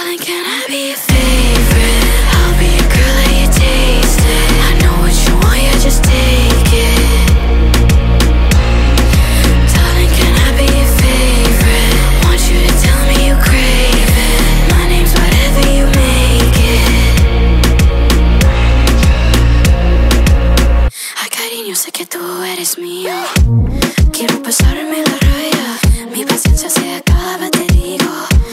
Darling, can I be your favorite? I'll be a girl that you tasted. I know what you want, yeah, just take it. Darling, can I be your favorite? Want you to tell me you crave it. My name's whatever you make it. Ay, cariño, sé que tú eres mío. Quiero pasarme la raya. Mi paciencia se acaba, te digo.